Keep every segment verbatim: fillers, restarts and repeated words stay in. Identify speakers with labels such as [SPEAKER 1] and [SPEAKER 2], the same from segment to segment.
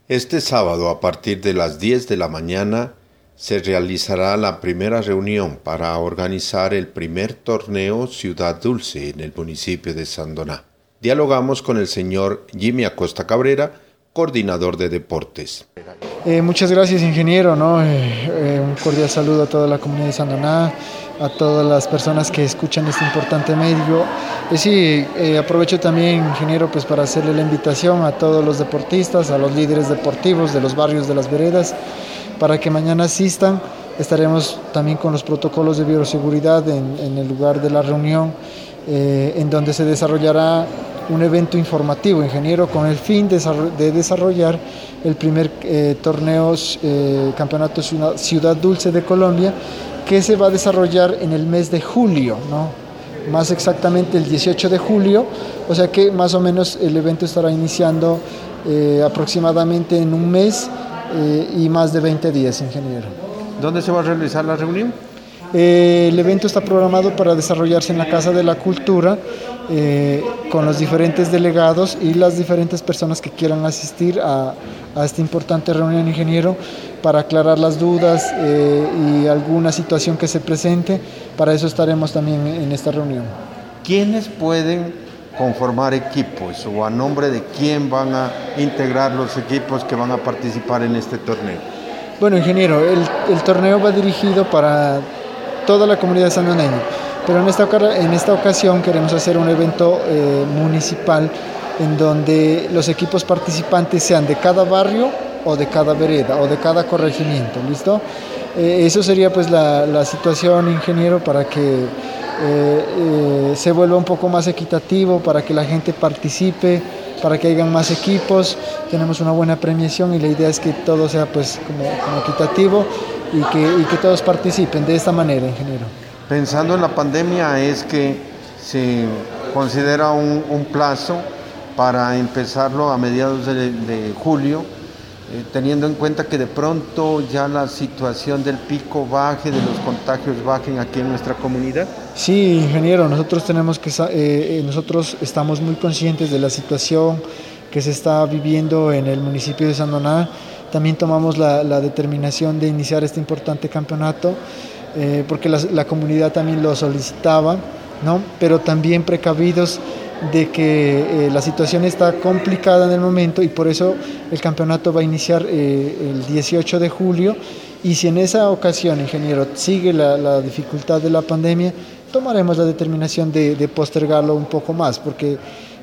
[SPEAKER 1] Este sábado, a partir de las diez de la mañana, se realizará la primera reunión para organizar el primer torneo Ciudad Dulce en el municipio de Sandoná. Dialogamos con el señor Jimmy Acosta Cabrera, coordinador de deportes.
[SPEAKER 2] Eh, muchas gracias, ingeniero, ¿no? Eh, eh, un cordial saludo a toda la comunidad de Sandoná, a todas las personas que escuchan este importante medio. Eh, sí, eh, aprovecho también, ingeniero, pues para hacerle la invitación a todos los deportistas, a los líderes deportivos de los barrios de las veredas, para que mañana asistan. Estaremos también con los protocolos de bioseguridad en, en el lugar de la reunión, eh, en donde se desarrollará un evento informativo, ingeniero, con el fin de, de desarrollar el primer eh, torneo eh, Campeonato Ciudad Dulce de Colombia, que se va a desarrollar en el mes de julio, ¿no? Más exactamente el dieciocho de julio, o sea que más o menos el evento estará iniciando eh, aproximadamente en un mes eh, y más de veinte días, ingeniero.
[SPEAKER 1] ¿Dónde se va a realizar la reunión?
[SPEAKER 2] Eh, el evento está programado para desarrollarse en la Casa de la Cultura, eh, con los diferentes delegados y las diferentes personas que quieran asistir a, a esta importante reunión, ingeniero, para aclarar las dudas eh, y alguna situación que se presente. Para eso estaremos también en esta reunión.
[SPEAKER 1] ¿Quiénes pueden conformar equipos o a nombre de quién van a integrar los equipos que van a participar en este torneo?
[SPEAKER 2] Bueno, ingeniero, el, el torneo va dirigido para toda la comunidad sandoneña, pero en esta, en esta ocasión queremos hacer un evento eh, municipal en donde los equipos participantes sean de cada barrio o de cada vereda o de cada corregimiento, ¿listo? Eh, eso sería pues la, la situación, ingeniero, para que eh, eh, se vuelva un poco más equitativo, para que la gente participe, para que hayan más equipos. Tenemos una buena premiación y la idea es que todo sea pues como, como equitativo y que, y que todos participen de esta manera, ingeniero.
[SPEAKER 1] Pensando en la pandemia, es que se considera un, un plazo para empezarlo a mediados de, de julio, eh, teniendo en cuenta que de pronto ya la situación del pico baje, de los contagios bajen aquí en nuestra comunidad.
[SPEAKER 2] Sí, ingeniero, nosotros tenemos que eh, nosotros estamos muy conscientes de la situación que se está viviendo en el municipio de Sandoná. También tomamos la, la determinación de iniciar este importante campeonato eh, porque la, la comunidad también lo solicitaba, ¿no? Pero también precavidos de que eh, la situación está complicada en el momento y por eso el campeonato va a iniciar eh, el dieciocho de julio, y si en esa ocasión, ingeniero, sigue la, la dificultad de la pandemia, tomaremos la determinación de, de postergarlo un poco más, porque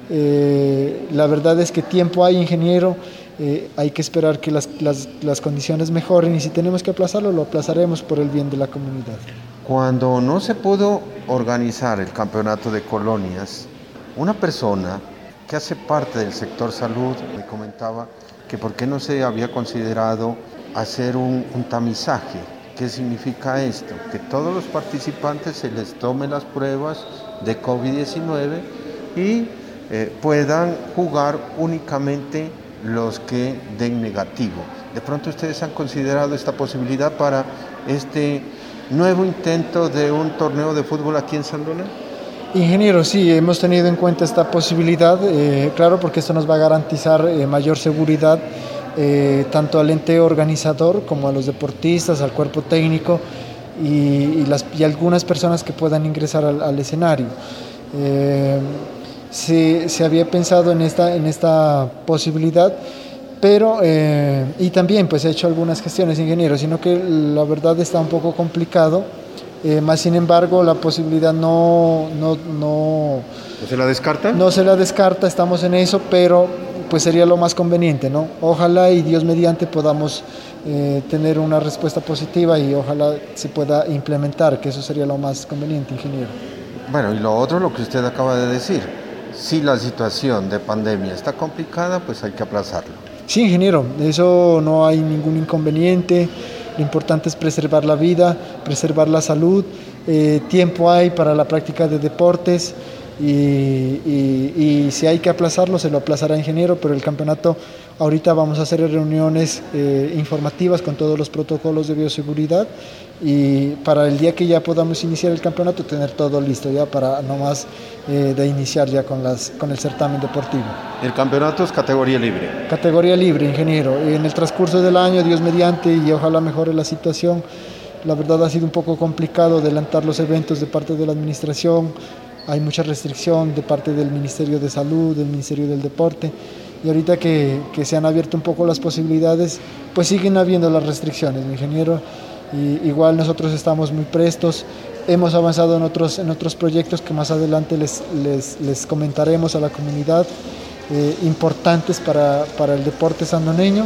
[SPEAKER 2] eh, la verdad es que tiempo hay, ingeniero. Eh, hay que esperar que las, las, las condiciones mejoren y si tenemos que aplazarlo, lo aplazaremos por el bien de la comunidad.
[SPEAKER 1] Cuando no se pudo organizar el campeonato de colonias, una persona que hace parte del sector salud me comentaba que por qué no se había considerado hacer un, un tamizaje. ¿Qué significa esto? Que todos los participantes se les tome las pruebas de COVID diecinueve y eh, puedan jugar únicamente los que den negativo. ¿De pronto ustedes han considerado esta posibilidad para este nuevo intento de un torneo de fútbol aquí en Sandoná?
[SPEAKER 2] Ingeniero, sí, hemos tenido en cuenta esta posibilidad, eh, claro, porque esto nos va a garantizar eh, mayor seguridad eh, tanto al ente organizador como a los deportistas, al cuerpo técnico y, y, las, y algunas personas que puedan ingresar al, al escenario. Eh, Se, se había pensado en esta, en esta posibilidad, pero eh, y también pues he hecho algunas gestiones, ingeniero, sino que la verdad está un poco complicado, eh, más sin embargo la posibilidad no, no, no,
[SPEAKER 1] ¿No se la descarta?
[SPEAKER 2] No se la descarta, estamos en eso, pero pues sería lo más conveniente, ¿no? Ojalá y Dios mediante podamos eh, tener una respuesta positiva y ojalá se pueda implementar, que eso sería lo más conveniente, ingeniero.
[SPEAKER 1] Bueno, y lo otro, lo que usted acaba de decir, si la situación de pandemia está complicada, pues hay que aplazarlo.
[SPEAKER 2] Sí, ingeniero, de eso no hay ningún inconveniente. Lo importante es preservar la vida, preservar la salud. Eh, tiempo hay para la práctica de deportes y, y, y si hay que aplazarlo, se lo aplazará, ingeniero, pero el campeonato Ahorita vamos a hacer reuniones eh, informativas con todos los protocolos de bioseguridad y para el día que ya podamos iniciar el campeonato tener todo listo ya para nomás eh, de iniciar ya con, las, con el certamen deportivo.
[SPEAKER 1] El campeonato es categoría libre.
[SPEAKER 2] Categoría libre, ingeniero. En el transcurso del año, Dios mediante, y ojalá mejore la situación, la verdad ha sido un poco complicado adelantar los eventos de parte de la administración. Hay mucha restricción de parte del Ministerio de Salud, del Ministerio del Deporte, y ahorita que, que se han abierto un poco las posibilidades, pues siguen habiendo las restricciones, ingeniero, y igual nosotros estamos muy prestos, hemos avanzado en otros, en otros proyectos que más adelante les, les, les comentaremos a la comunidad, eh, importantes para, para el deporte sandoneño,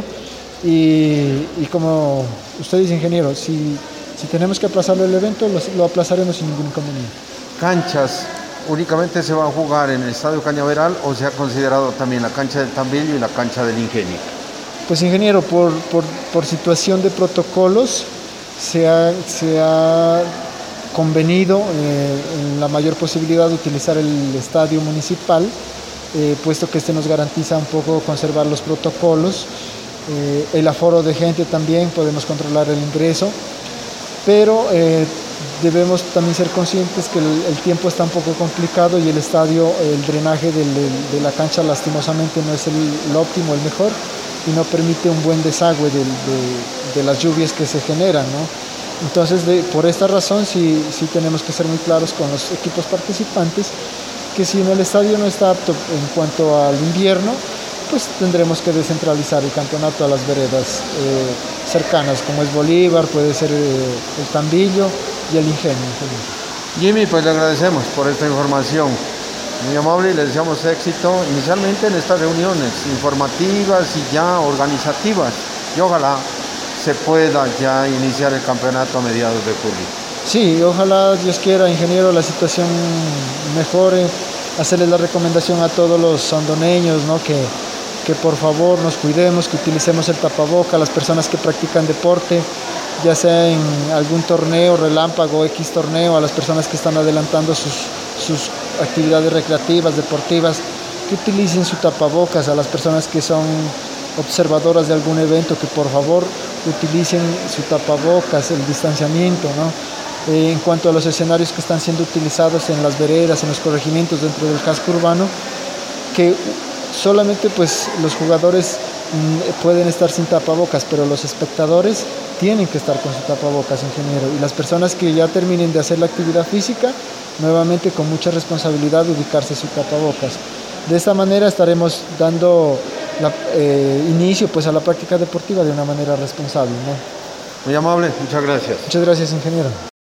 [SPEAKER 2] y, y como usted dice, ingeniero, si, si tenemos que aplazarlo el evento, lo, lo aplazaremos sin ningún inconveniente.
[SPEAKER 1] Canchas. ¿Únicamente se va a jugar en el Estadio Cañaveral o se ha considerado también la cancha del Tambillo y la cancha del Ingenio?
[SPEAKER 2] Pues ingeniero, por, por, por situación de protocolos se ha, se ha convenido eh, en la mayor posibilidad de utilizar el estadio municipal, eh, puesto que este nos garantiza un poco conservar los protocolos, eh, el aforo de gente también, podemos controlar el ingreso, pero eh, debemos también ser conscientes que el, el tiempo está un poco complicado y el estadio, el drenaje del, de la cancha lastimosamente no es el, el óptimo, el mejor, y no permite un buen desagüe de, de, de las lluvias que se generan, ¿no? Entonces, de, por esta razón sí, sí tenemos que ser muy claros con los equipos participantes, que si en el estadio no está apto en cuanto al invierno, pues tendremos que descentralizar el campeonato a las veredas eh, cercanas, como es Bolívar, puede ser eh, el Tambillo y el Ingenio.
[SPEAKER 1] Jimmy, pues le agradecemos por esta información muy amable y le deseamos éxito inicialmente en estas reuniones informativas y ya organizativas, y ojalá se pueda ya iniciar el campeonato a mediados de julio.
[SPEAKER 2] Sí, ojalá Dios quiera, ingeniero, la situación mejore, hacerle la recomendación a todos los sandoneños, ¿no? que, que por favor nos cuidemos, que utilicemos el tapaboca, las personas que practican deporte, ya sea en algún torneo, relámpago, X torneo, a las personas que están adelantando sus, sus actividades recreativas, deportivas, que utilicen su tapabocas, a las personas que son observadoras de algún evento, que por favor utilicen su tapabocas, el distanciamiento, ¿no? Eh, en cuanto a los escenarios que están siendo utilizados en las veredas, en los corregimientos dentro del casco urbano, que solamente pues los jugadores mmm, pueden estar sin tapabocas, pero los espectadores tienen que estar con su tapabocas, ingeniero, y las personas que ya terminen de hacer la actividad física, nuevamente con mucha responsabilidad ubicarse su tapabocas. De esta manera estaremos dando la, eh, inicio pues a la práctica deportiva de una manera responsable, ¿no?
[SPEAKER 1] Muy amable, muchas gracias.
[SPEAKER 2] Muchas gracias, ingeniero.